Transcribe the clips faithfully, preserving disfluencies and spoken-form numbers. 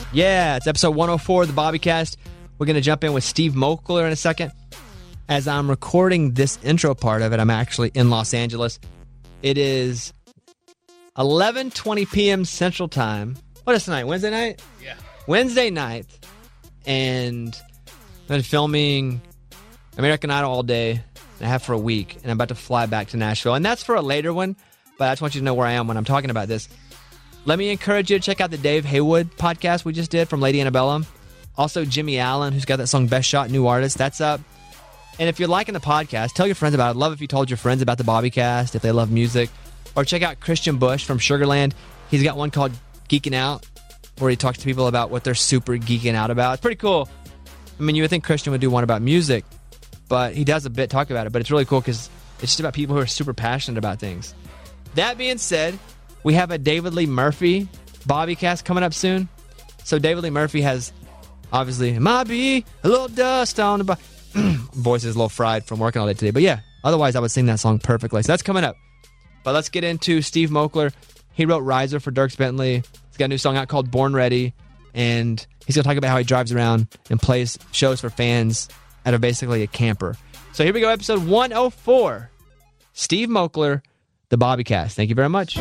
Yeah, it's episode one oh four of the Bobbycast. We're going to jump in with Steve Moakler in a second. As I'm recording this intro part of it, I'm actually in Los Angeles. It is eleven twenty p.m. Central Time. What is tonight? Wednesday night? Yeah. Wednesday night. And I've been filming American Idol all day and I have for a week. And I'm about to fly back to Nashville. And that's for a later one. But I just want you to know where I am when I'm talking about this. Let me encourage you to check out the Dave Haywood podcast we just did from Lady Antebellum. Also, Jimmy Allen, who's got that song Best Shot, New Artist. That's up. And if you're liking the podcast, tell your friends about it. I'd love if you told your friends about the Bobbycast, if they love music. Or check out Christian Bush from Sugarland. He's got one called Geeking Out, where he talks to people about what they're super geeking out about. It's pretty cool. I mean, you would think Christian would do one about music, but he does a bit talk about it. But it's really cool because it's just about people who are super passionate about things. That being said, we have a David Lee Murphy Bobbycast coming up soon. So David Lee Murphy has, obviously, might be a little dust on the... Bo- Voice is a little fried from working all day today. But yeah, otherwise I would sing that song perfectly. So that's coming up. But let's get into Steve Moakler. He wrote Riser for Dierks Bentley. He's got a new song out called Born Ready. And he's going to talk about how he drives around and plays shows for fans out of basically a camper. So here we go, episode one oh four. Steve Moakler, the Bobbycast. Thank you very much.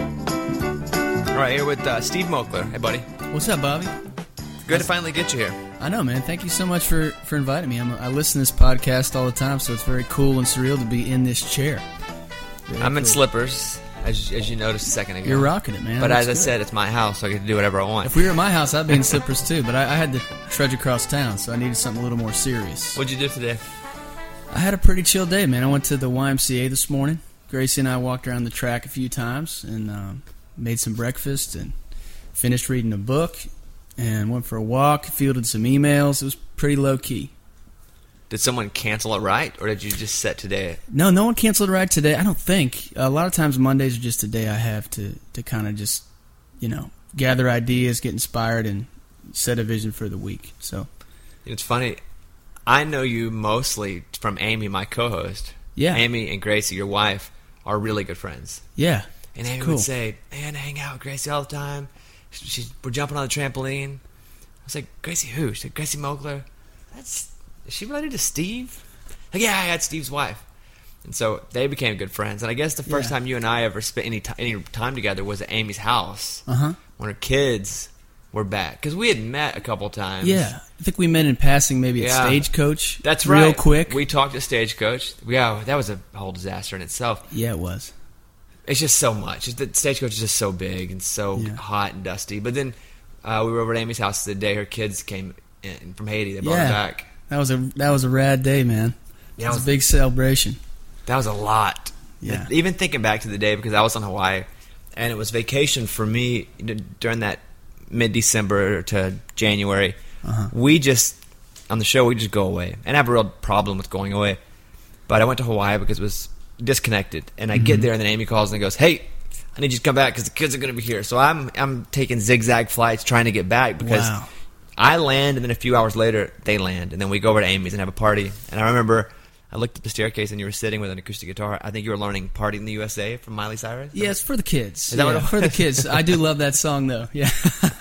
All right, here with uh, Steve Moakler. Hey, buddy. What's up, Bobby? Good to finally get you here. I know, man. Thank you so much for, for inviting me. I'm, I listen to this podcast all the time, so it's very cool and surreal to be in this chair. Very I'm cool. in slippers, as, as you noticed a second ago. You're rocking it, man. But That's as I good. said, it's my house, so I get to do whatever I want. If we were at my house, I'd be in slippers too, but I, I had to trudge across town, so I needed something a little more serious. What'd you do today? I had a pretty chill day, man. I went to the Y M C A this morning. Gracie and I walked around the track a few times and um, made some breakfast and finished reading a book and went for a walk, fielded some emails. It was pretty low-key. Did someone cancel a ride, or did you just set today? No, no one canceled a ride today. I don't think. A lot of times Mondays are just a day I have to, to kind of just, you know, gather ideas, get inspired, and set a vision for the week. So It's funny. I know you mostly from Amy, my co-host. Yeah. Amy and Gracie, your wife, are really good friends. yeah, And Amy cool. would say, man, I hang out with Gracie all the time. She's, we're jumping on the trampoline. I was like, Gracie who? She said, Gracie Moakler. That's, is she related to Steve? Like, yeah, I had Steve's wife. And so they became good friends. And I guess the first Yeah. time you and I ever spent any, t- any time together was at Amy's house. Uh-huh. When her kids were back. Because we had met a couple times. Yeah, I think we met in passing maybe at Yeah. Stagecoach. That's real right. quick. We talked to Stagecoach. Yeah, that was a whole disaster in itself. yeah, it was. It's just so much. It's, the Stagecoach is just so big and so Yeah. hot and dusty. But then uh, we were over at Amy's house the day her kids came in from Haiti. They brought Yeah. her back. That was a that was a rad day, man. Yeah, it was it was- a big celebration. That was a lot. Yeah. Even thinking back to the day, because I was on Hawaii, and it was vacation for me during that mid-December to January. Uh-huh. We just, on the show, we just go away. And I have a real problem with going away. But I went to Hawaii because it was disconnected. And I Mm-hmm. get there, and then Amy calls and goes, hey, I need you to come back because the kids are going to be here. So I'm I'm taking zigzag flights trying to get back because Wow. I land, and then a few hours later, they land. And then we go over to Amy's and have a party. And I remember I looked at the staircase, and you were sitting with an acoustic guitar. I think you were learning Party in the U S A from Miley Cyrus. Yeah, it's for the kids. Is that what Yeah, it was? for the kids. I do love that song, though. Yeah.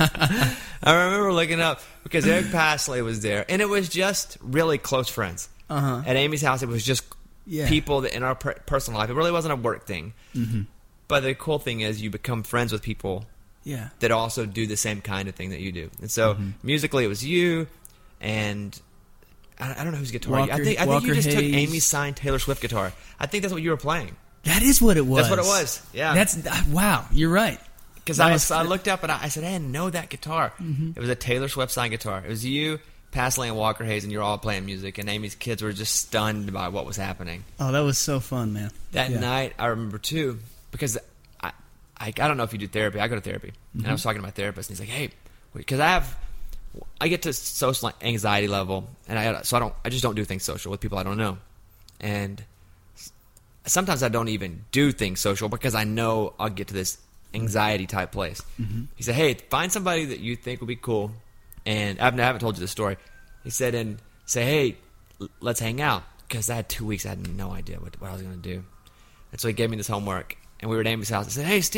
I remember looking up because Eric Pasley was there, and it was just really close friends. Uh-huh. At Amy's house, it was just Yeah. people that in our per- personal life. It really wasn't a work thing. Mm-hmm. But the cool thing is you become friends with people Yeah. that also do the same kind of thing that you do. And so Mm-hmm. musically, it was you, and I, I don't know whose guitar. Walker- I think I think Walker you just took Hayes. Amy's signed Taylor Swift guitar. I think that's what you were playing. That is what it was. That's what it was. Yeah. That's uh, wow. You're right. Because That I, was- I looked up and I, I said, hey, I know that guitar. Mm-hmm. It was a Taylor Swift signed guitar. It was you, Pasley, and Walker Hayes, and you're all playing music. And Amy's kids were just stunned by what was happening. Oh, that was so fun, man. That Yeah. night, I remember too, because I, I, I don't know if you do therapy. I go to therapy. And I was talking to my therapist, and he's like, hey, because I have, I get to social anxiety level, and I so I don't, I just don't do things social with people I don't know. And sometimes I don't even do things social because I know I'll get to this anxiety type place. Mm-hmm. He said, hey, find somebody that you think would be cool. And I haven't, I haven't told you the story. He said, and say, hey, l- let's hang out. Because I had two weeks, I had no idea what, what I was going to do. And so he gave me this homework. And we were at Amy's house. I said, hey, Steve,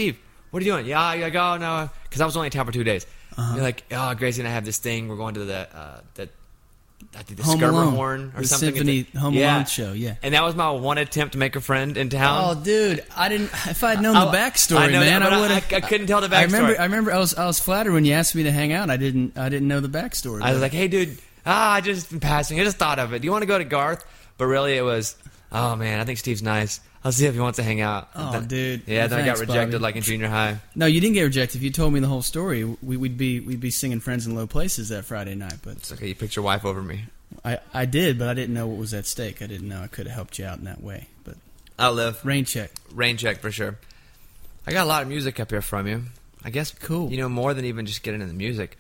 what are you doing? Yeah, I go, no. Because I was only in town for two days. Uh-huh. You're like, oh, Gracie and I have this thing. We're going to the, uh, the I think the Home Alone. Skermerhorn or the something. Symphony Home yeah. Alone show, yeah. And that was my one attempt to make a friend in town. Oh, dude, I didn't. If I'd known I, the backstory, I know man, that, I would I, have. I, I couldn't tell the backstory. I remember. I remember. I was. I was flattered when you asked me to hang out. I didn't. I didn't know the backstory. I was like, hey, dude, ah, I just been passing. I just thought of it. Do you want to go to Garth? But really, it was, oh man, I think Steve's nice. I'll see if he wants to hang out. Oh, then, dude. Yeah, then Thanks, I got rejected Bobby. like in junior high. No, you didn't get rejected. If you told me the whole story, we, we'd be we'd be singing "Friends in Low Places" that Friday night. But It's okay. You picked your wife over me. I, I did, but I didn't know what was at stake. I didn't know I could have helped you out in that way. But I'll live. rain check. Rain check for sure. I got a lot of music up here from you. I guess, Cool. you know, more than even just getting into the music.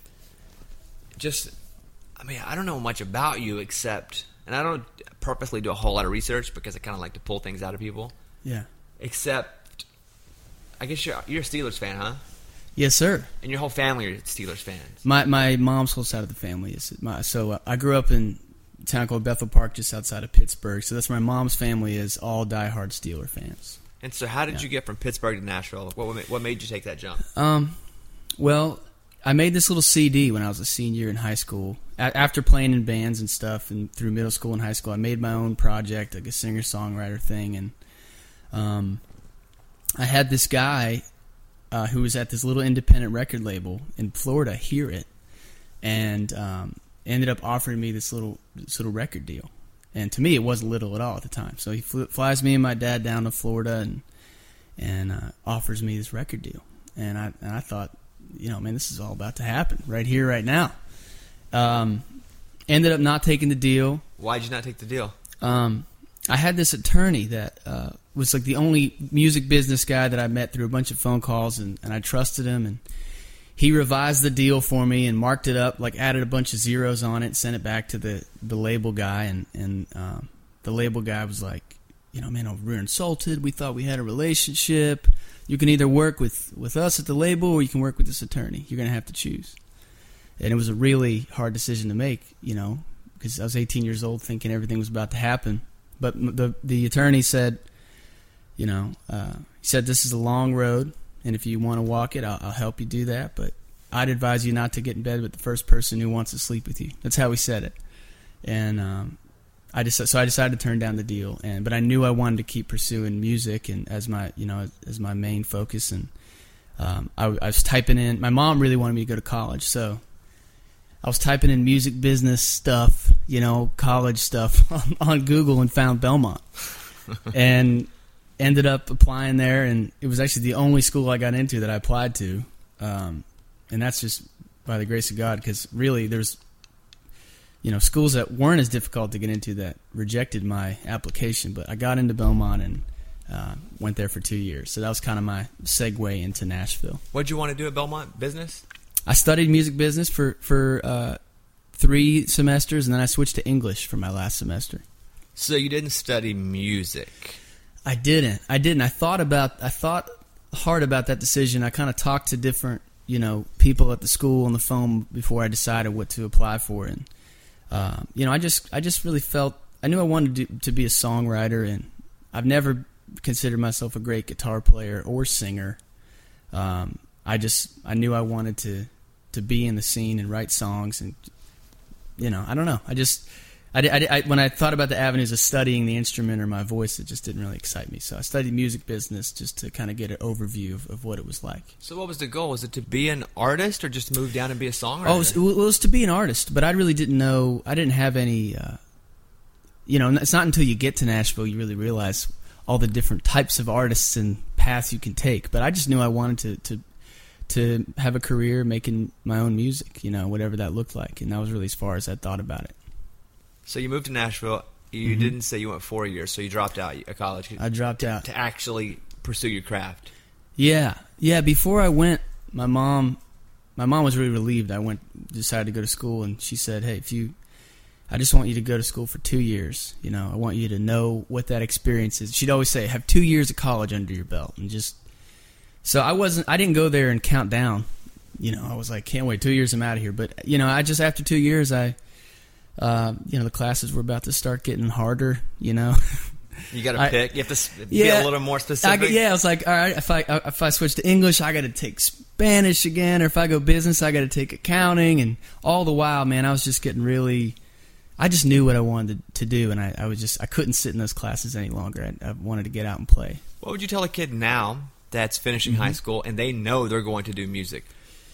Just, I mean, I don't know much about you except, and I don't purposely do a whole lot of research because I kind of like to pull things out of people. Yeah. Except, I guess you're, you're a Steelers fan, huh? Yes, sir. And your whole family are Steelers fans. My my mom's whole side of the family is my. So uh, I grew up in a town called Bethel Park, just outside of Pittsburgh. So that's where my mom's family is, all diehard Steeler fans. And so how did Yeah. you get from Pittsburgh to Nashville? What, what made you take that jump? Um, well, I made this little C D when I was a senior in high school. A- after playing in bands and stuff, and through middle school and high school, I made my own project, like a singer-songwriter thing. And um, I had this guy uh, who was at this little independent record label in Florida hear it, and um, ended up offering me this little this little record deal. And to me, it wasn't little at all at the time. So he flew, flies me and my dad down to Florida and and uh, offers me this record deal. And I and I thought, you know, man, this is all about to happen right here, right now. Um, ended up not taking the deal. Why did you not take the deal? Um, I had this attorney that uh, was like the only music business guy that I met through a bunch of phone calls, and, and I trusted him. And he revised the deal for me and marked it up, like added a bunch of zeros on it, sent it back to the, the label guy. And, and um, the label guy was like, you know, man, we're insulted. We thought we had a relationship. You can either work with, with us at the label or you can work with this attorney. You're going to have to choose. And it was a really hard decision to make, you know, because I was eighteen years old thinking everything was about to happen. But the the attorney said, you know, uh, he said, this is a long road, and if you want to walk it, I'll, I'll help you do that. But I'd advise you not to get in bed with the first person who wants to sleep with you. That's how he said it. And um, I just so I decided to turn down the deal. And but I knew I wanted to keep pursuing music and as my you know as, as my main focus. And um, I, I was typing in. My mom really wanted me to go to college, so I was typing in music business stuff, you know, college stuff on, on Google and found Belmont. And ended up applying there, and it was actually the only school I got into that I applied to. Um, and that's just by the grace of God, because really there's, you know, schools that weren't as difficult to get into that rejected my application. But I got into Belmont and uh, went there for two years. So that was kind of my segue into Nashville. What did you want to do at Belmont? Business? I studied music business for, for uh, three semesters, and then I switched to English for my last semester. So you didn't study music. I didn't. I didn't. I thought about. I thought hard about that decision. I kind of talked to different, you know, people at the school on the phone before I decided what to apply for, and uh, you know, I just, I just really felt I knew I wanted to, do, to be a songwriter, and I've never considered myself a great guitar player or singer. Um, I just, I knew I wanted to, to be in the scene and write songs, and you know, I don't know. I just. I, I, I, when I thought about the avenues of studying the instrument or my voice, it just didn't really excite me. So I studied music business just to kind of get an overview of, of what it was like. So what was the goal? Was it to be an artist or just to move down and be a songwriter? Oh, it was, it was to be an artist, but I really didn't know. I didn't have any. Uh, you know, it's not until you get to Nashville you really realize all the different types of artists and paths you can take. But I just knew I wanted to to to have a career making my own music. You know, whatever that looked like, and that was really as far as I thought about it. So you moved to Nashville. You Mm-hmm. didn't say you went four years, so you dropped out of college. I dropped out to actually pursue your craft. Yeah, yeah. Before I went, my mom, my mom was really relieved. I went, decided to go to school, and she said, "Hey, if you, I just want you to go to school for two years. You know, I want you to know what that experience is." She'd always say, "Have two years of college under your belt," and just. So I wasn't. I didn't go there and count down. You know, I was like, "Can't wait, two years, I'm out of here." But you know, I just after two years, I. Uh, you know, the classes were about to start getting harder, you know. You got to I- pick. You have to s- be Yeah. a little more I, specific. yeah, I was like, all right, if I if I switch to English, I got to take Spanish again, or if I go business, I got to take accounting, and all the while, man, I was just getting really. I just knew what I wanted to, to do, and I, I was just I couldn't sit in those classes any longer. I, I wanted to get out and play. What would you tell a kid now that's finishing Mm-hmm. high school and they know they're going to do music?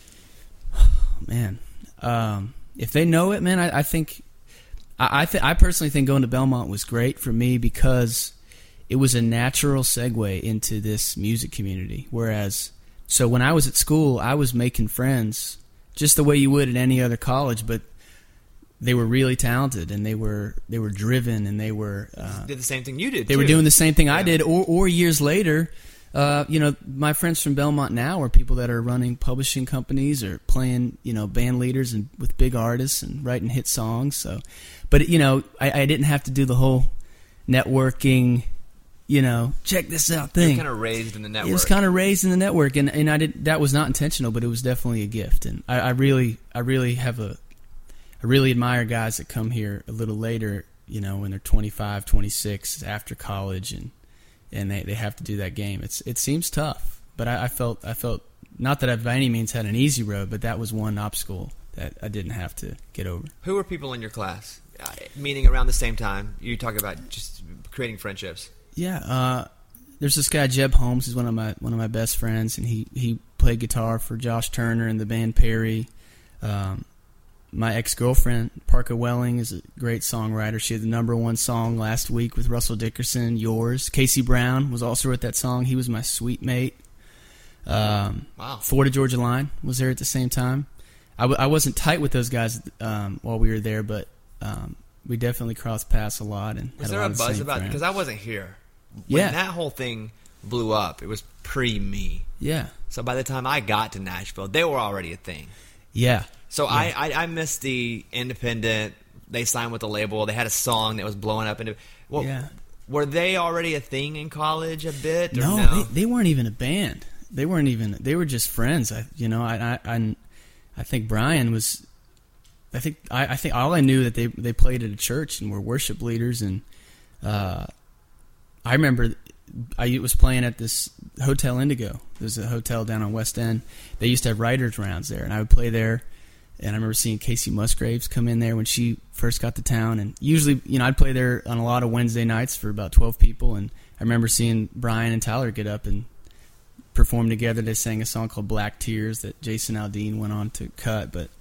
Man, um, if they know it, man, I, I think I I, th- I personally think going to Belmont was great for me because it was a natural segue into this music community. Whereas, so when I was at school, I was making friends just the way you would at any other college, but they were really talented and they were they were driven and they were uh, Did the same thing you did. they too. were doing the same thing I Yeah. did, or or years later. Uh, you know, my friends from Belmont now are people that are running publishing companies or playing, you know, band leaders and with big artists and writing hit songs. So, but you know, I, I didn't have to do the whole networking, you know, check this out You're thing. kind of raised in the network. It was kind of raised in the network, and, and I did that was not intentional, but it was definitely a gift. And I, I really, I really have a, I really admire guys that come here a little later, you know, when they're twenty-five, twenty-six, after college, and and they, they have to do that game. It's it seems tough, but I, I felt I felt not that I've by any means had an easy road, but that was one obstacle that I didn't have to get over. Who were people in your class? Uh, meaning around the same time. You talk about just creating friendships. Yeah, uh, there's this guy Jeb Holmes. He's one of my one of my best friends, and he, he played guitar for Josh Turner and the band Perry. Um, my ex girlfriend Parker Welling is a great songwriter. She had the number one song last week with Russell Dickerson. Yours, Casey Brown was also wrote that song. He was my suite mate. Um, Wow. Florida Georgia Line was there at the same time. I, w- I wasn't tight with those guys um, while we were there, but um, we definitely crossed paths a lot. And Was had there a, a lot of the buzz same about it? friends. Because I wasn't here. When Yeah. that whole thing blew up, it was pre-me. Yeah, So by the time I got to Nashville, they were already a thing. yeah. So I, I I missed the independent. They signed with the label. They had a song that was blowing up. Into well, Yeah. Were they already a thing in college a bit? Or No, no? They, they weren't even a band. They weren't even. They were just friends. I, you know, I, I, I, I think Brian was. I think I, I think all I knew that they they played at a church and were worship leaders, and uh, I remember I was playing at this Hotel Indigo. There's a hotel down on West End. They used to have writers' rounds there, and I would play there. And I remember seeing Casey Musgraves come in there when she first got to town. And usually, you know, I'd play there on a lot of Wednesday nights for about twelve people. And I remember seeing Brian and Tyler get up and perform together. They sang a song called Black Tears that Jason Aldean went on to cut. But,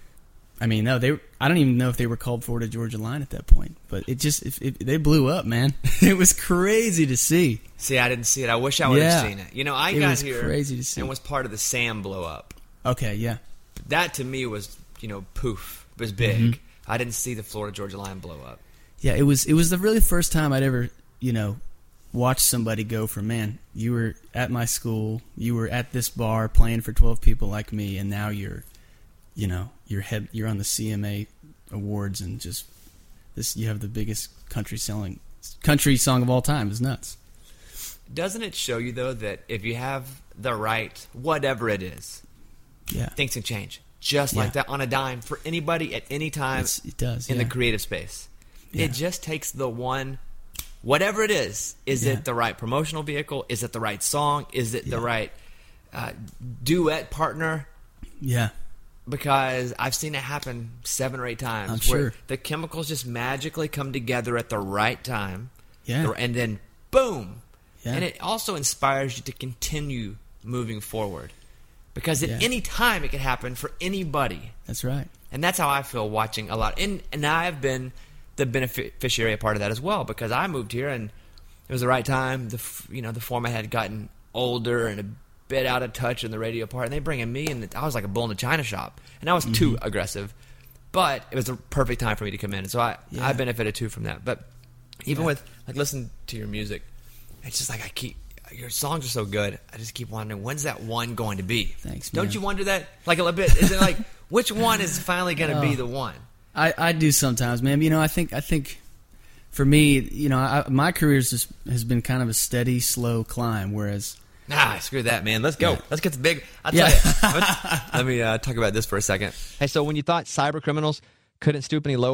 I mean, no, they. I don't even know if they were called Florida Georgia Line at that point. But it just, it, it, they blew up, man. It was crazy to see. See, I didn't see it. I wish I would Yeah. have seen it. You know, I It got was here crazy to see. and was part of the Sam blow up. Okay, yeah. That to me was, you know, poof. It was big. Mm-hmm. I didn't see the Florida Georgia Line blow up. Yeah, it was it was the really first time I'd ever, you know, watched somebody go from, man, you were at my school, you were at this bar playing for twelve people like me, and now you're, you know, you're head you're on the C M A awards and just this you have the biggest country selling country song of all time. It's nuts. Doesn't it show you, though, that if you have the right, whatever it is, Yeah. things can change. Just Yeah. like that on a dime for anybody at any time It's, it does. in yeah. the creative space. Yeah. It just takes the one, whatever it is. Is Yeah. it the right promotional vehicle? Is it the right song? Is it the Yeah. right uh, duet partner? Yeah. Because I've seen it happen seven or eight times. I'm where sure. the chemicals just magically come together at the right time. Yeah. And then, boom. Yeah. And it also inspires you to continue moving forward. Because at Yeah. any time it can happen for anybody. That's right. And that's how I feel watching a lot. And and I've been the beneficiary a part of that as well, because I moved here and it was the right time. The f- you know the format had gotten older and a bit out of touch in the radio part, and they bring in me, and I was like a bull in a china shop, and I was too Mm-hmm. aggressive. But it was the perfect time for me to come in, and so I Yeah. I benefited too from that. But even Yeah. with like listening to your music, it's just like I keep. Your songs are so good. I just keep wondering, when's that one going to be? Thanks, Don't man. you wonder that? Like a little bit. Is it like, which one is finally going to be Oh. the one? I, I do sometimes, man. You know, I think I think for me, you know, I, my career just has been kind of a steady, slow climb. Whereas, Nah, screw that, man. Let's go. Yeah. Let's get the big. I'll Yeah. tell you. Let's- Let me uh, talk about this for a second. Hey, so when you thought cyber criminals couldn't stoop any lower,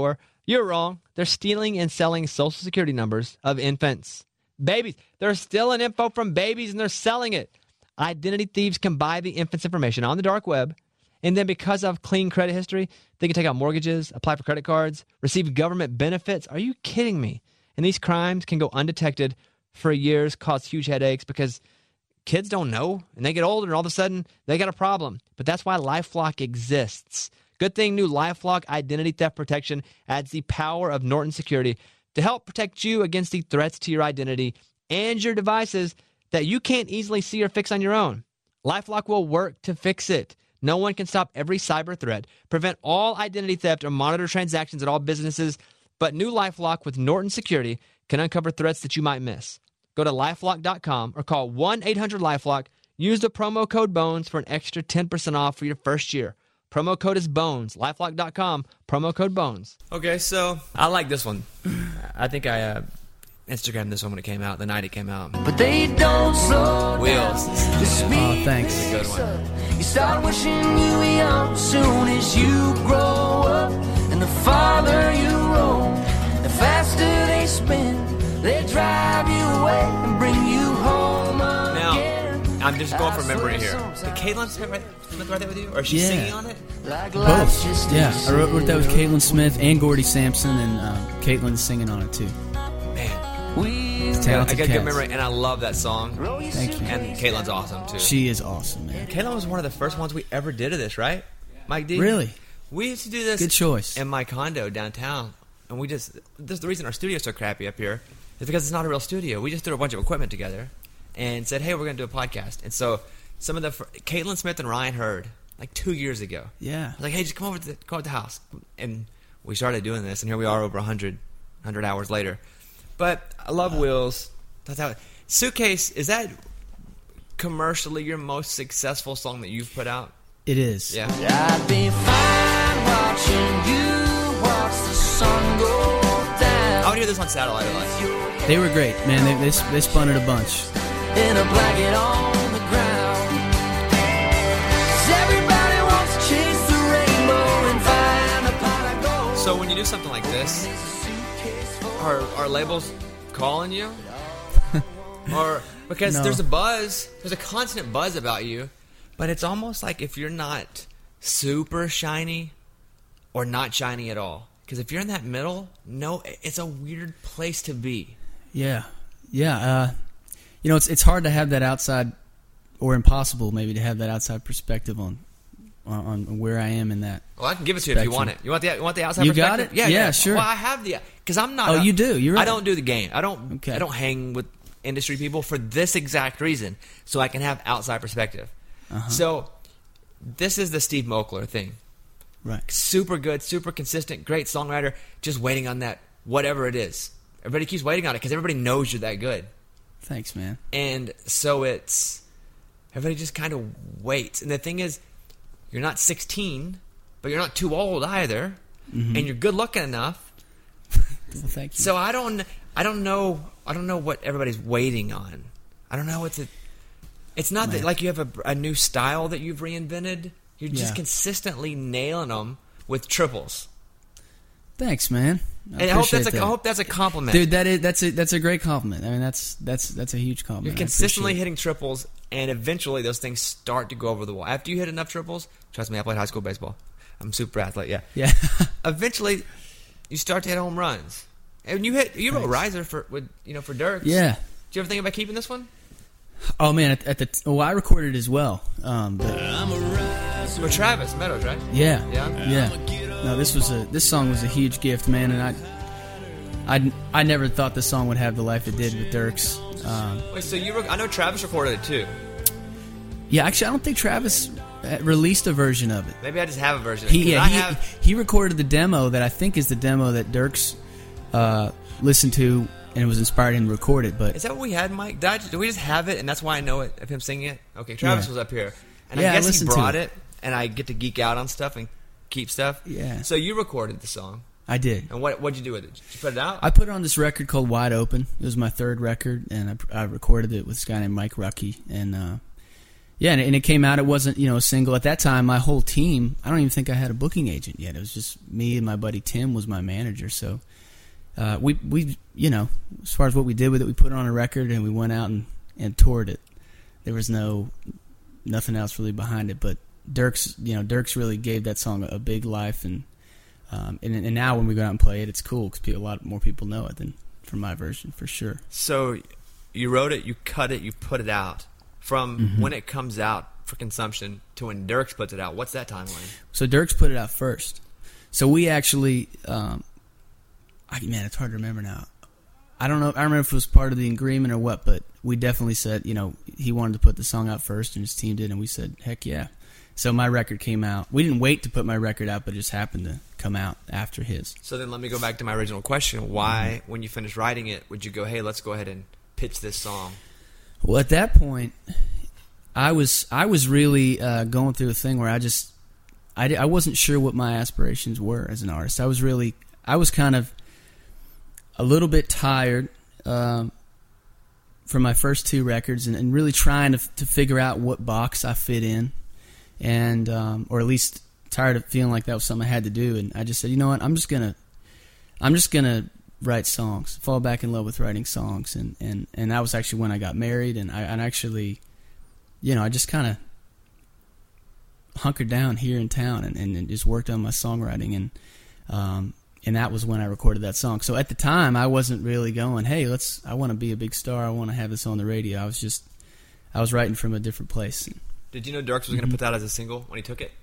You're wrong. They're stealing and selling social security numbers of infants. Babies. They're stealing info from babies and they're selling it. Identity thieves can buy the infant's information on the dark web, and then because of clean credit history, they can take out mortgages, apply for credit cards, receive government benefits. Are you kidding me? And these crimes can go undetected for years, cause huge headaches because kids don't know, and they get older, and all of a sudden, they got a problem. But that's why LifeLock exists. Good thing new LifeLock Identity Theft Protection adds the power of Norton Security to help protect you against the threats to your identity and your devices that you can't easily see or fix on your own. LifeLock will work to fix it. No one can stop every cyber threat, prevent all identity theft, or monitor transactions at all businesses, but new LifeLock with Norton Security can uncover threats that you might miss. Go to LifeLock dot com or call one eight hundred LifeLock. Use the promo code BONES for an extra ten percent off for your first year. Promo code is BONES. LifeLock dot com, promo code BONES. Okay, so I like this one. I think I uh, Instagrammed this one when it came out, the night it came out. But they don't slow Wheels. down. The speed Oh, thanks. picks Good one. up. You start wishing you were young soon as you grow up. And the farther you roam, the faster they spin. They drive you away and bring you home again. Now, I'm just going from memory here. Did Caitlin Smith write, Smith write that with you? Or is she Yeah. singing on it? Like life's Both. just Yeah, a I wrote, wrote that with Caitlin Smith and Gordy Sampson, and uh, Caitlin's singing on it too. Man, We Talented I got good cats. memory, and I love that song. Thank you. And Caitlin's awesome, too. She is awesome, man. Caitlin was one of the first ones we ever did of this, right? Mike D? Really? We used to do this Good choice. in my condo downtown. And we just, this is the reason our studio's so crappy up here, is because it's not a real studio. We just threw a bunch of equipment together and said, hey, we're going to do a podcast. And so some of the, fir- Caitlin Smith and Ryan Hurd, like two years ago. Yeah. I was like, hey, just come over to the, come over to the house. And we started doing this, and here we are over one hundred, one hundred hours later. But I love Wheels. That's how, Suitcase, is that commercially your most successful song that you've put out? It is. Yeah. I'd be fine watching you watch the sun go down. I would hear this on Satellite a lot. They were great, man. They, they, they spun it a bunch. In a blanket on the ground. 'Cause everybody wants to chase the rainbow and find a pot of gold. So when you do something like this, are, are labels calling you? Or because No. there's a buzz, there's a constant buzz about you, but it's almost like if you're not super shiny or not shiny at all. Because if you're in that middle, no, it's a weird place to be. Yeah. Yeah. Uh, you know, it's it's hard to have that outside, or impossible maybe to have that outside perspective on on, on where I am in that. Well, I can give it to you if you Spectrum. want it. You want the you want the outside You got perspective? it? Yeah, Yeah, sure. Well, I have the because I'm not. Oh, a- you do? You're I right. don't do the game. I don't. Okay. I don't hang with industry people for this exact reason, so I can have outside perspective. Uh-huh. So this is the Steve Moakler thing. Right. Super good, super consistent, great songwriter. Just waiting on that whatever it is. Everybody keeps waiting on it because everybody knows you're that good, Thanks, man. and so it's everybody just kind of waits. And the thing is, you're not sixteen, but you're not too old either, Mm-hmm. and you're good looking enough. Well, thank you. So I don't, I don't know, I don't know what everybody's waiting on. I don't know what to. It's not that Man. like you have a, a new style that you've reinvented. You're just Yeah. consistently nailing them with triples. Thanks, man. I And I hope that's a, appreciate I that. hope that's a compliment. Dude, that is that's a that's a great compliment. I mean, that's that's that's a huge compliment. You're I consistently appreciate it. hitting triples, and eventually those things start to go over the wall. After you hit enough triples, trust me, I played high school baseball. I'm a super athlete, yeah. Yeah. Eventually, you start to hit home runs, and you hit. You wrote Thanks. Riser for with you know for Dirks. Yeah. Did you ever think about keeping this one? Oh man, at, at the oh, I recorded it as well. Um, but With Travis Meadows, right? yeah, Yeah? yeah. No, this was a this song was a huge gift, man, and I, I, I never thought the song would have the life it did with Dirks. Um, Wait, so you? Rec- I know Travis recorded it too. yeah, actually, I don't think Travis uh, released a version of it. Maybe I just have a version. He 'Cause yeah I he, have. he recorded the demo that I think is the demo that Dirks uh, listened to and was inspired him to record it. But Is that what we had, Mike? Did, I, did we just have it, and that's why I know it of him singing it? Okay, Travis Yeah. was up here, and Yeah, I I guess he listened to brought it. it, and I get to geek out on stuff and keep stuff. Yeah. So you recorded the song, I did. and what what'd you do with it? Did you put it out? I put it on this record called Wide Open. It was my third record, and I, I recorded it with this guy named Mike Rucky. And uh, Yeah, and, and it came out. It wasn't, you know, a single. At that time, my whole team, I don't even think I had a booking agent yet. It was just me and my buddy Tim was my manager. So uh, we, we, you know, as far as what we did with it, we put it on a record and we went out and, and toured it. There was no, nothing else really behind it. But Dierks, you know, Dierks really gave that song a, a big life. And, um, and and now when we go out and play it, it's cool because a lot more people know it than from my version, for sure. So you wrote it, you cut it, you put it out. From mm-hmm. when it comes out for consumption to when Dierks puts it out, what's that timeline? So Dierks put it out first. So we actually, um, I, man, it's hard to remember now. I don't know. I don't remember if it was part of the agreement or what, but we definitely said, you know, he wanted to put the song out first, and his team did, and we said, heck yeah. So my record came out. We didn't wait to put my record out, but it just happened to come out after his. So then let me go back to my original question. Why, mm-hmm. when you finished writing it, would you go, hey, let's go ahead and pitch this song? Well, at that point, I was I was really uh, going through a thing where I just I, I wasn't sure what my aspirations were as an artist. I was really I was kind of a little bit tired um, from my first two records, and, and really trying to to figure out what box I fit in, and um, or at least tired of feeling like that was something I had to do. And I just said, you know what, I'm just gonna I'm just gonna write songs, fall back in love with writing songs, and, and, and that was actually when I got married, and I and actually, you know, I just kind of hunkered down here in town and, and, and just worked on my songwriting, and um, and that was when I recorded that song. So at the time, I wasn't really going, hey, let's, I want to be a big star, I want to have this on the radio. I was just, I was writing from a different place. Did you know Dierks was going to put that as a single when he took it?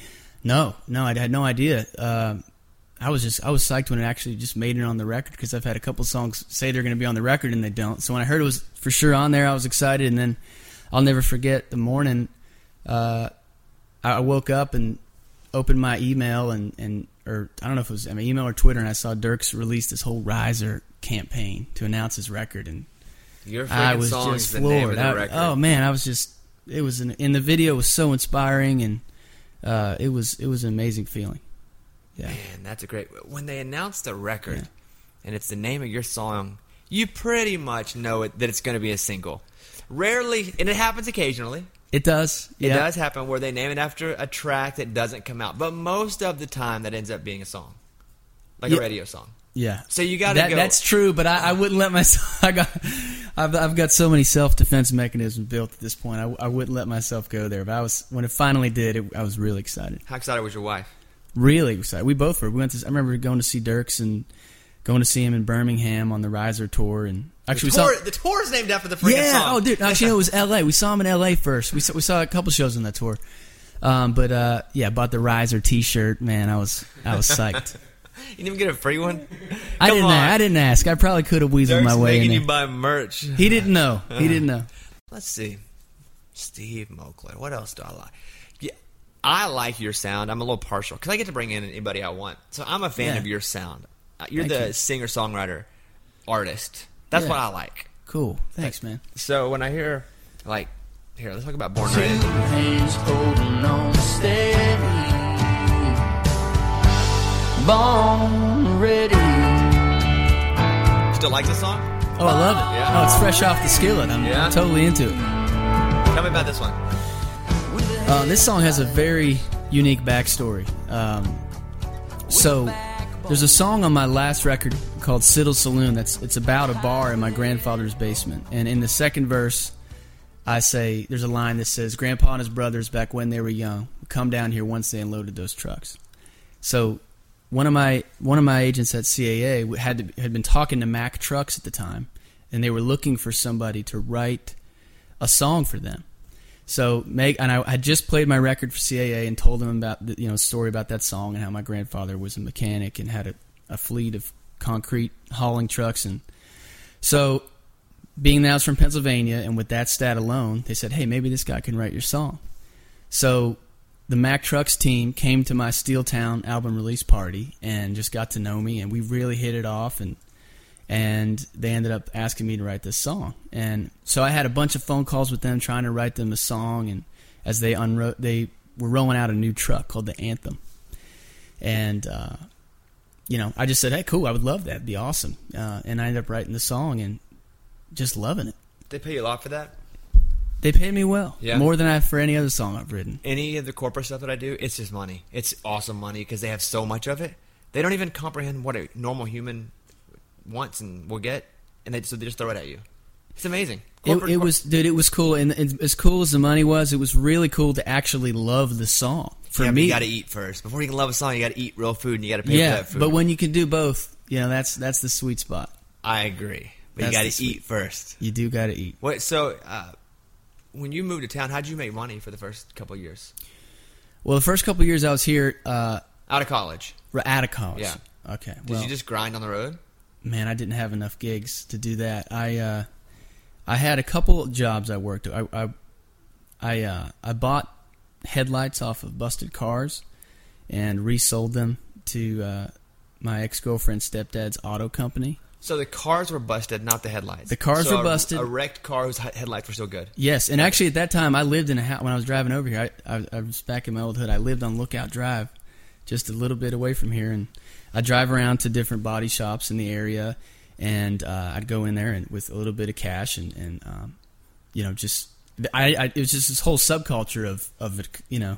No, no, I had no idea. Uh, I was just I was psyched when it actually just made it on the record, because I've had a couple songs say they're going to be on the record and they don't. So when I heard it was for sure on there, I was excited. And then I'll never forget the morning uh, I woke up and opened my email and, and or I don't know if it was I mean, email or Twitter, and I saw Dierks release this whole Riser campaign to announce his record, and Your I was song just is the name floored. of the I, record. oh man, I was just it was an, and the video was so inspiring, and uh, it was it was an amazing feeling. Yeah. Man, that's a great... When they announce the record, Yeah. and it's the name of your song, you pretty much know it that it's going to be a single. Rarely, and it happens occasionally. It does. It Yeah. does happen where they name it after a track that doesn't come out. But most of the time, that ends up being a song. Like Yeah. a radio song. Yeah. So you got to that, go... That's true, but I, I wouldn't let myself... I got, I've, I've got so many self-defense mechanisms built at this point. I, I wouldn't let myself go there. But I was when it finally did, it, I was really excited. How excited was your wife? Really excited. We both were. We went to. I remember going to see Dierks and going to see him in Birmingham on the Riser tour. And actually, the, tour, we saw the tour is named after the freaking yeah. song. Oh, dude. Actually, no, it was L A. We saw him in L A first. We saw, we saw a couple shows on that tour. Um, but uh, yeah, bought the Riser T-shirt. Man, I was I was psyched. You didn't even get a free one? I Come didn't. on. I didn't ask. I probably could have weaseled Dierks my way in making there. you buy merch. He didn't know. He didn't know. Let's see. Steve Moakler. What else do I like? Yeah, I like your sound. I'm a little partial because I get to bring in anybody I want. So I'm a fan Yeah. of your sound. Uh, You're Thank the you. singer-songwriter artist. That's Yeah. what I like. Cool. Thanks, man. So when I hear, like, here, let's talk about Born Two Ready. hands holding on steady, born ready. Still like this song? Oh, I love it. Yeah. Oh, it's fresh off the skillet. I'm, Yeah. I'm totally into it. Tell me about this one. Uh, this song has a very unique backstory. Um, so, there's a song on my last record called Siddle Saloon. That's it's about a bar in my grandfather's basement. And in the second verse, I say there's a line that says, "Grandpa and his brothers, back when they were young, would come down here once they unloaded those trucks." So, one of my one of my agents at C A A had to, had been talking to Mack Trucks at the time, and they were looking for somebody to write a song for them. So Meg and I had just played my record for C A A and told them about the you know story about that song and how my grandfather was a mechanic and had a, a fleet of concrete hauling trucks. And so, being that I was from Pennsylvania and with that stat alone, they said, "Hey, maybe this guy can write your song." So the Mack Trucks team came to my Steel Town album release party and just got to know me, and we really hit it off. And And they ended up asking me to write this song. And so I had a bunch of phone calls with them trying to write them a song. And as they unro- they were rolling out a new truck called the Anthem. And, uh, you know, I just said, hey, cool, I would love that. It'd be awesome. Uh, and I ended up writing the song and just loving it. Did they pay you a lot for that? They pay me well, Yeah. more than I for any other song I've written. Any of the corporate stuff that I do, it's just money. It's awesome money because they have so much of it. They don't even comprehend what a normal human wants and will get, and they so they just throw it at you. It's amazing. It, Corporate- it was, dude. It was cool, and, and as cool as the money was, it was really cool to actually love the song. For yeah, but me, you got to eat first before you can love a song. You got to eat real food, and you got to pay for yeah. that food. But when you can do both, you know, that's that's the sweet spot. I agree, but That's you got the to sweet- eat first. You do got to eat. What? So, uh, when you moved to town, how'd you make money for the first couple of years Well, the first couple of years I was here, uh, out of college? out of college. Yeah. Okay. Did well, you just grind on the road? man, I didn't have enough gigs to do that. I uh, I had a couple jobs I worked. I I I, uh, I bought headlights off of busted cars and resold them to uh, my ex girlfriend's stepdad's auto company. So the cars were busted, not the headlights. The cars So were a- busted. A wrecked car whose he- headlights were still good. Yes, and actually at that time I lived in a house when I was driving over here. I, I, I was back in my old hood. I lived on Lookout Drive, just a little bit away from here, and I drive around to different body shops in the area, and uh, I'd go in there and with a little bit of cash, and, and um, you know, just I, I it was just this whole subculture of of you know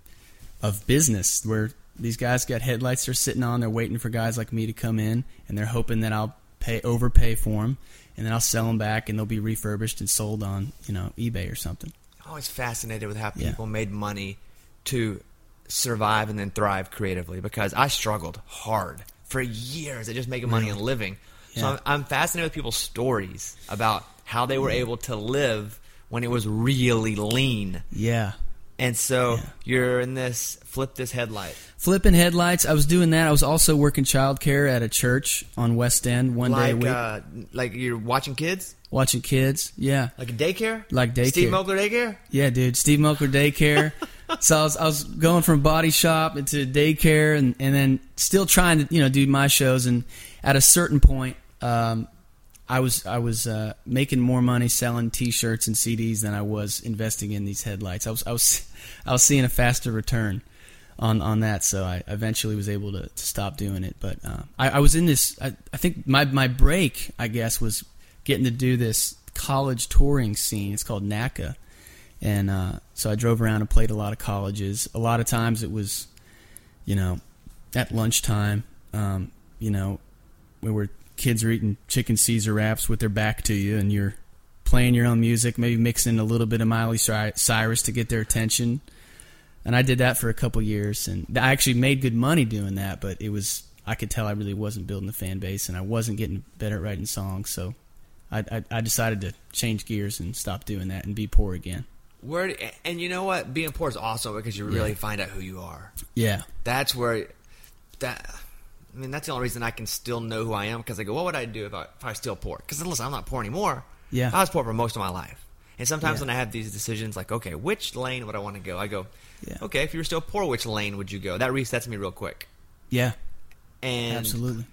of business where these guys got headlights they're sitting on, they're waiting for guys like me to come in, and they're hoping that I'll pay overpay for them, and then I'll sell them back, and they'll be refurbished and sold on you know eBay or something. I'm always fascinated with how Yeah. people made money to survive and then thrive creatively because I struggled hard for years at just making money and living. So Yeah. I'm, I'm fascinated with people's stories about how they were able to live when it was really lean. Yeah. And so Yeah. you're in this, flip this headlight. Flipping headlights. I was doing that. I was also working childcare at a church on West End one day a Like, week, uh, like you're watching kids? watching kids. Yeah, Like a daycare? like daycare. Steve Mokler daycare? Yeah, dude. Steve Mokler daycare. So I was, I was going from body shop into daycare, and, and then still trying to you know do my shows. And at a certain point, um, I was I was uh, making more money selling T-shirts and C Ds than I was investing in these headlights. I was I was I was seeing a faster return on, on that, so I eventually was able to, to stop doing it. But uh, I, I was in this. I, I think my my break, I guess, was getting to do this college touring scene. It's called NACA. And uh, so I drove around and played a lot of colleges. A lot of times it was, you know, at lunchtime, um, you know, where kids are eating chicken Caesar wraps with their back to you, and you're playing your own music, maybe mixing a little bit of Miley Cyrus to get their attention. And I did that for a couple years, and I actually made good money doing that, but it was, I could tell I really wasn't building a fan base, and I wasn't getting better at writing songs, so I, I, I decided to change gears and stop doing that and be poor again. Where, and you know what? Being poor is awesome because you really Yeah. find out who you are. Yeah. That's where that. I mean, that's the only reason I can still know who I am because I go, what would I do if I if I was still poor? Because listen, I'm not poor anymore. Yeah. I was poor for most of my life, and sometimes Yeah. when I have these decisions, like, okay, which lane would I want to go? I go, Yeah. okay, if you were still poor, which lane would you go? That resets me real quick. Yeah. And Absolutely.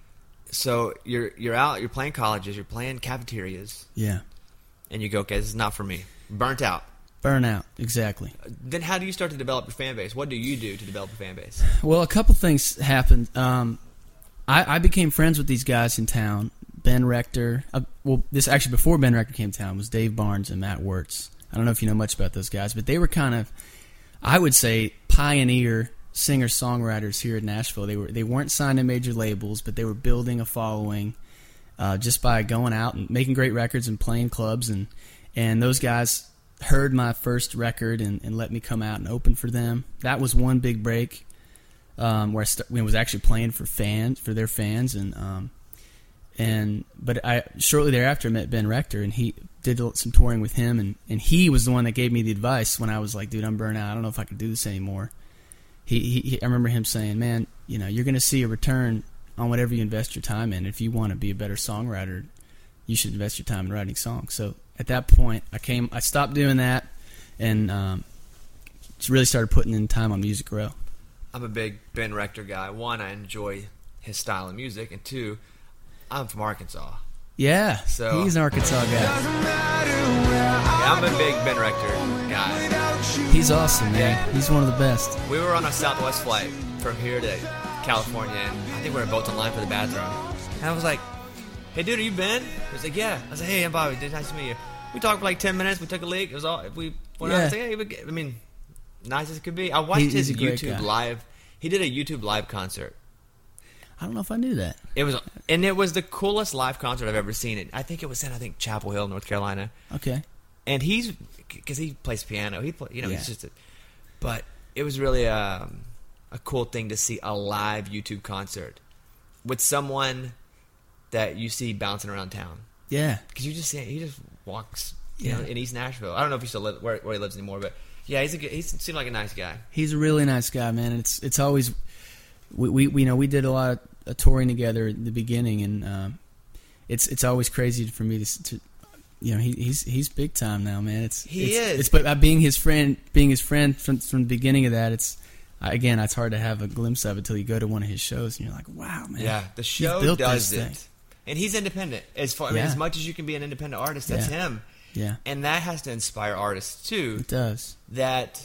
so you're you're out, you're playing colleges, you're playing cafeterias, Yeah. and you go, okay, this is not for me. Burnt out. Burnout. Exactly. Then how do you start to develop your fan base? What do you do to develop a fan base? Well, a couple things happened. Um, I, I became friends with these guys in town. Ben Rector. Uh, well, this actually before Ben Rector came to town was Dave Barnes and Matt Wirtz. I don't know if you know much about those guys, but they were kind of, I would say, pioneer singer-songwriters here in Nashville. They were they weren't signed to major labels, but they were building a following uh, just by going out and making great records and playing clubs. And and those guys heard my first record and, and let me come out and open for them. That was one big break um, where I, st- when I was actually playing for fans for their fans and um, and but I shortly thereafter met Ben Rector and he did some touring with him and, and he was the one that gave me the advice when I was like, dude, I'm burnt out. I don't know if I can do this anymore. He, he, he I remember him saying, man, you know, you're going to see a return on whatever you invest your time in. If you want to be a better songwriter, you should invest your time in writing songs. So at that point, I came, I stopped doing that, and um, just really started putting in time on Music Row. I'm a big Ben Rector guy. One, I enjoy his style of music, and two, I'm from Arkansas. Yeah, So- he's an Arkansas guy. Yeah, I'm a big Ben Rector guy. He's awesome, man. He's one of the best. We were on a Southwest flight from here to California, and I think we were both in line for the bathroom. And I was like, hey, dude, are you Ben? He was like, yeah. I was like, hey, I'm Bobby. Nice to meet you. We talked for like ten minutes. We took a leak. It was all we. Went Yeah. out, hey, we- I mean, nice as it could be. I watched He- he's his a great YouTube guy. live. He did a YouTube live concert. I don't know if I knew that. It was, and it was the coolest live concert I've ever seen. It. I think it was in I think Chapel Hill, North Carolina. Okay. And he's because he plays piano. He play, you know, Yeah. he's just. A, but it was really um, a cool thing to see a live YouTube concert with someone that you see bouncing around town. Yeah. Because you just see he just walks, you Yeah. know, in East Nashville. I don't know if he still live, where, where he lives anymore, but yeah, he's a good, he seemed like a nice guy. He's a really nice guy, man. It's it's always we, we, we you know we did a lot of uh, touring together at the beginning, and um, it's it's always crazy for me to, to you know he, he's he's big time now, man. It's He it's, is. It's but uh, being his friend, being his friend from from the beginning of that, it's uh, again it's hard to have a glimpse of it until you go to one of his shows and you're like, wow, man. Yeah, the he's show built does this it, thing. and he's independent as far. I mean, Yeah. as much as you can be an independent artist, that's Yeah. him, Yeah, and that has to inspire artists too. it does. That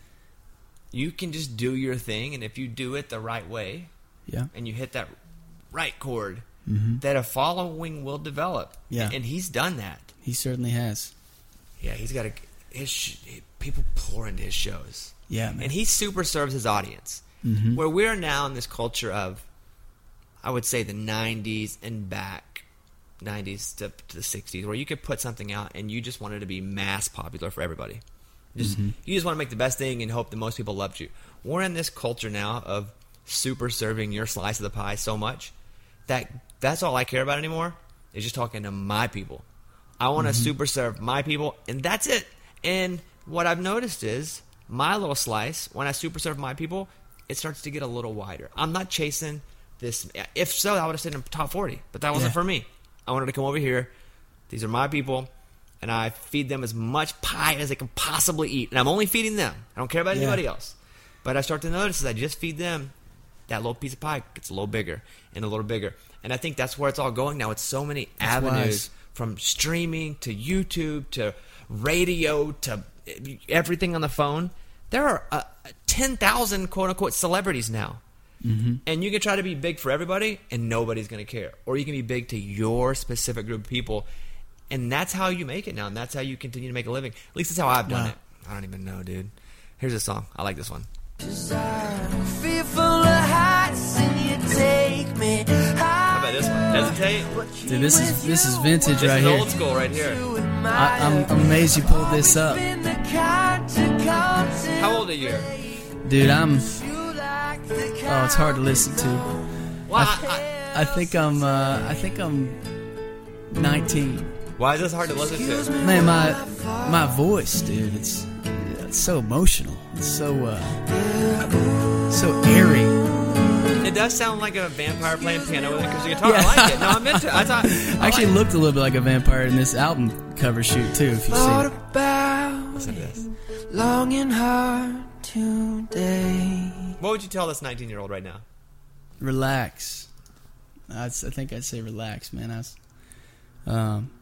you can just do your thing, and if you do it the right way, Yeah, and you hit that right chord, hmm that a following will develop. Yeah. and he's done that. he certainly has. Yeah, he's got a his sh- people pour into his shows. Yeah, man. And he super serves his audience. Mhm. Where we're now in this culture of, I would say, the nineties and back, nineties to, to the sixties, where you could put something out and you just wanted to be mass popular for everybody. Just Mhm. You just want to make the best thing and hope that most people loved you. We're in this culture now of super serving your slice of the pie so much that that's all I care about anymore is just talking to my people. I want to super serve my people, and that's it. And what I've noticed is my little slice, when I super serve my people, it starts to get a little wider. I'm not chasing this. If so, I would have stayed in the top forty, but that wasn't Yeah. for me. I wanted to come over here. These are my people, and I feed them as much pie as they can possibly eat. And I'm only feeding them. I don't care about Yeah. anybody else. But I start to notice as I just feed them, that little piece of pie gets a little bigger and a little bigger. And I think that's where it's all going now. It's so many That's avenues. wise. From streaming to YouTube to radio to everything on the phone. There are uh, ten thousand quote-unquote celebrities now. Mm-hmm. And you can try to be big for everybody, and nobody's going to care. Or you can be big to your specific group of people. And that's how you make it now, and that's how you continue to make a living. At least that's how I've done Wow. it. I don't even know, dude. Here's a song. I like this one. I'm fearful of heights and you take me How about this one? Hesitate. Dude, this is this is vintage This right is here. old school right here. I, I'm, I'm amazed you pulled this up, How old are you? dude. I'm. Oh, it's hard to listen to. Well, I, I think I'm. Uh, I think I'm nineteen. I, why is this hard to listen to? Man, my my voice, dude. It's it's so emotional. It's so uh, so airy. It does sound like a vampire playing piano with an acoustic guitar. Yeah. I like it. No, I'm into it. I thought. I actually like looked a little bit like a vampire in this album cover shoot too. If you've seen Thought it. about Listen to this. longing hard today. What would you tell this nineteen-year-old right now? Relax. I'd, I think I'd say relax, man. I was, um,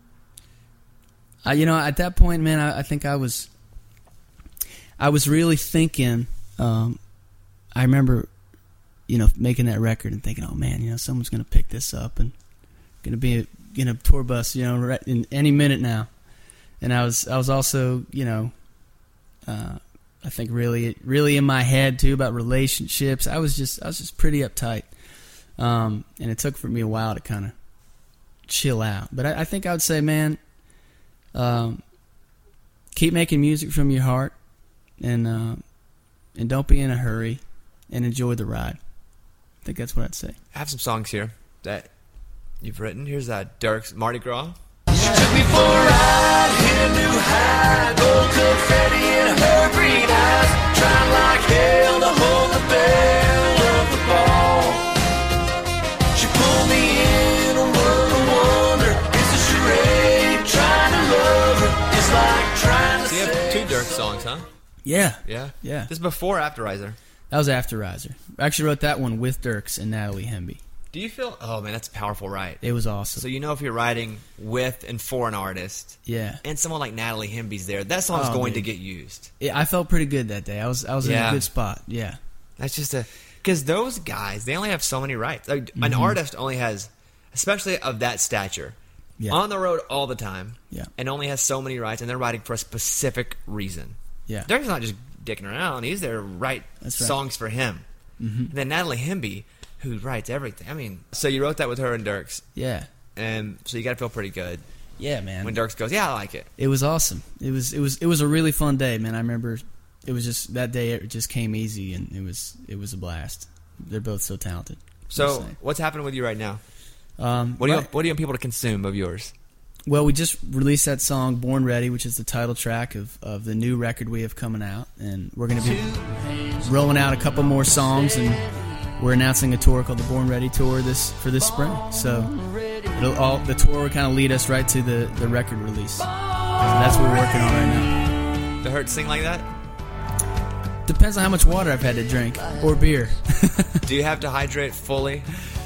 I you know at that point, man, I, I think I was, I was really thinking. Um, I remember, you know, making that record and thinking, oh man, you know, someone's gonna pick this up and gonna be a, in a tour bus, you know, right in any minute now. And I was, I was also, you know, uh, I think really, really in my head too about relationships. I was just, I was just pretty uptight, um, and it took for me a while to kind of chill out. But I, I think I would say, man, um, keep making music from your heart, and uh, and don't be in a hurry, and enjoy the ride. I think that's what I'd say. I have some songs here that you've written. Here's uh, Dirk's Mardi Gras. Took me for a ride, hit a new high, gold confetti in her green eyes, trying like hell to hold the bell of the ball. She pulled me in a world of wonder. It's a charade, trying to love her. It's like trying to So you have two Dirk songs, huh? Yeah, Yeah. yeah. This is before or after Riser. That was after Riser. I actually wrote that one with Dirks and Natalie Hemby. Do you feel? Oh man, that's a powerful write. It was awesome. So you know if you're writing with and for an artist, Yeah. and someone like Natalie Hemby's there, that song's Oh, going dude. to get used. Yeah, I felt pretty good that day. I was I was in Yeah. a good spot. Yeah. That's just a because those guys they only have so many rights. Like, An Mm-hmm. artist only has, especially of that stature, Yeah. on the road all the time, Yeah. and only has so many rides, and they're writing for a specific reason. Yeah. Dirk's not just dicking around; he's there to write That's right. songs for him. Mm-hmm. And then Natalie Hemby, who writes everything. I mean, so you wrote that with her and Dirks, Yeah. and so you got to feel pretty good Yeah, man. when Dirks goes, "Yeah, I like it." It was awesome. It was it was it was a really fun day, man. I remember it was just that day. It just came easy, and it was it was a blast. They're both so talented. So, Insane. what's happening with you right now? Um, What do you right- want, What do you want people to consume of yours? Well, we just released that song "Born Ready," which is the title track of, of the new record we have coming out, and we're going to be rolling out a couple more songs, and we're announcing a tour called the Born Ready Tour this for this spring. So it'll all the tour will kind of lead us right to the, the record release. So that's what we're working on right now. The Hurt sing like that? Depends on how much water I've had to drink or beer. Do you have to hydrate fully?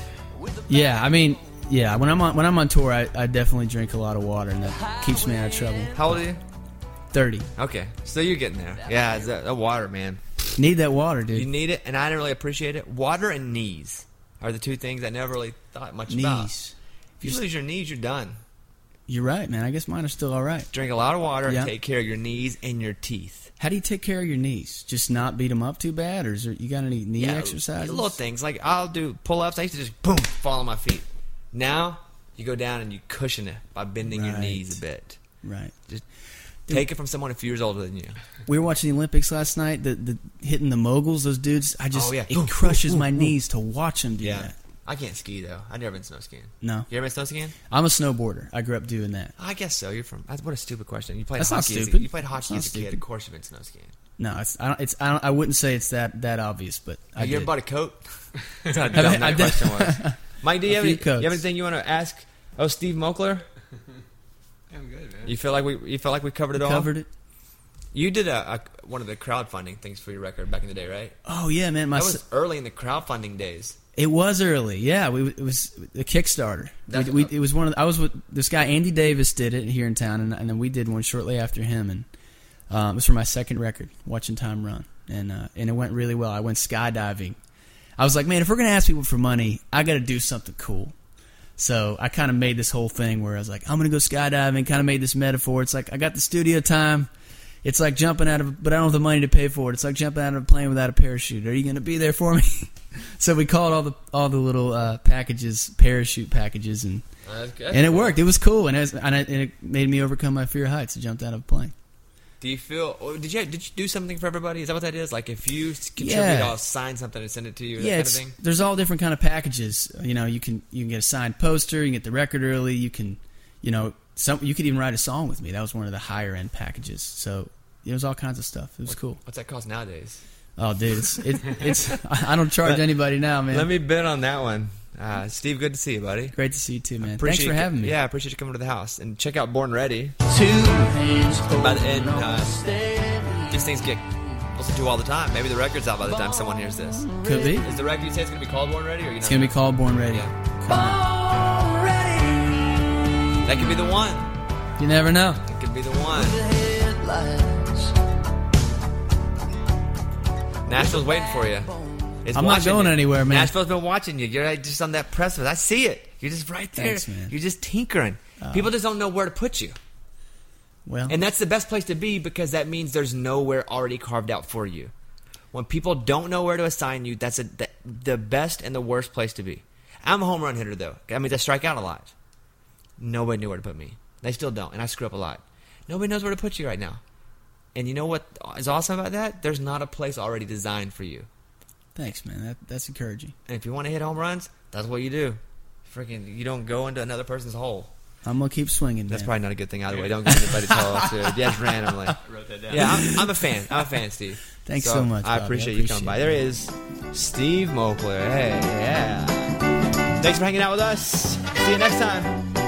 Yeah, I mean, yeah. When I'm on when I'm on tour, I, I definitely drink a lot of water, and that keeps me out of trouble. How old are you? Thirty. Okay, so you're getting there. Yeah, it's that, that water, man. Need that water, dude. You need it, and I didn't really appreciate it. Water and knees are the two things I never really thought much about. Knees. If you lose your knees, you're done. You're right, man. I guess mine are still all right. Drink a lot of water Yeah. and take care of your knees and your teeth. How do you take care of your knees? Just not beat them up too bad, or is there, you got any knee Yeah, exercises? Little things like I'll do pull-ups. I used to just boom fall on my feet. Now you go down and you cushion it by bending your Right. knees a bit. Right. Just take it from someone a few years older than you. We were watching the Olympics last night. The, the hitting the moguls, those dudes. I just Oh, yeah. it Boom, crushes boom, my boom, knees to watch them do Yeah, that. I can't ski though. I've never been snow skiing. No, You ever been snow skiing? I'm a snowboarder. I grew up doing that. I guess so. You're from. What a stupid question. You played That's not hockey. As a, stupid. you played hockey That's as a not kid. stupid. Of course, you've been snow skiing. No, it's I don't. It's I, don't, I wouldn't say it's that that obvious, but I Have you did. ever bought a coat? That's how I- dumb I that did. question was. Mike, do you A have, few any, you coats. have anything you want to ask? Oh, Steve Mokler. I'm good, man. You feel like we you feel like we covered it all. Covered it. You did a, a one of the crowdfunding things for your record back in the day, right? Oh yeah, man. My That s- was early in the crowdfunding days. It was early, yeah. We, it was a Kickstarter. That's- We, we, it was one of. The, I was with this guy Andy Davis did it here in town, and, and then we did one shortly after him, and um, it was for my second record, Watching Time Run, and uh, and it went really well. I went skydiving. I was like, man, if we're gonna ask people for money, I got to do something cool. So I kind of made this whole thing where I was like, I'm gonna go skydiving. Kind of made this metaphor. It's like I got the studio time. It's like jumping out of, but I don't have the money to pay for it. It's like jumping out of a plane without a parachute. Are you going to be there for me? So we called all the all the little uh, packages, parachute packages, and That's good. and it worked. It was cool, and it, was, and, it, and it made me overcome my fear of heights. I jumped out of a plane. Do you feel? Or did you did you do something for everybody? Is that what that is? Like if you contribute, Yeah. I'll sign something and send it to you. That Yeah, kind of it's, thing. there's all different kind of packages. You know, you can you can get a signed poster, you can get the record early, you can, you know, some you could even write a song with me. That was one of the higher end packages. So it was all kinds of stuff. It was cool. What's that cost nowadays? Oh, dude, it's it, it's I don't charge anybody now, man. Let me bid on that one. Uh, Steve, good to see you, buddy. Great to see you too, man. Thanks Appreciate for you- having me. Yeah, I appreciate you coming to the house. And check out Born Ready. Two hands By the end, uh, these things get listened to all the time. Maybe the record's out by the time someone hears this. Could be. Is the record you say it's going to be called Born Ready? Or you It's gonna be called Born Ready. Yeah. Coming out. That could be the one. You never know. It could be the one. Nashville's waiting for you. It's I'm not watching going you. anywhere, man. Nashville's been watching you. You're like just on that precipice. I see it. You're just right there. Thanks, man. You're just tinkering. People just don't know where to put you. Well, And that's the best place to be because that means there's nowhere already carved out for you. When people don't know where to assign you, that's a, the, the best and the worst place to be. I'm a home run hitter, though. That means I strike out a lot. Nobody knew where to put me. They still don't, and I screw up a lot. Nobody knows where to put you right now. And you know what is awesome about that? There's not a place already designed for you. thanks, man. That, that's encouraging. And if you want to hit home runs, that's what you do. Freaking, you don't go into another person's hole. I'm gonna keep swinging, That's man. probably not a good thing either way. Don't give anybody's hole to just randomly. Wrote that down. Yeah, I'm, I'm a fan. I'm a fan, Steve. Thanks so much, I Bobby. appreciate I you coming by. There appreciate is Steve Mokler. Hey, yeah. Thanks for hanging out with us. See you next time.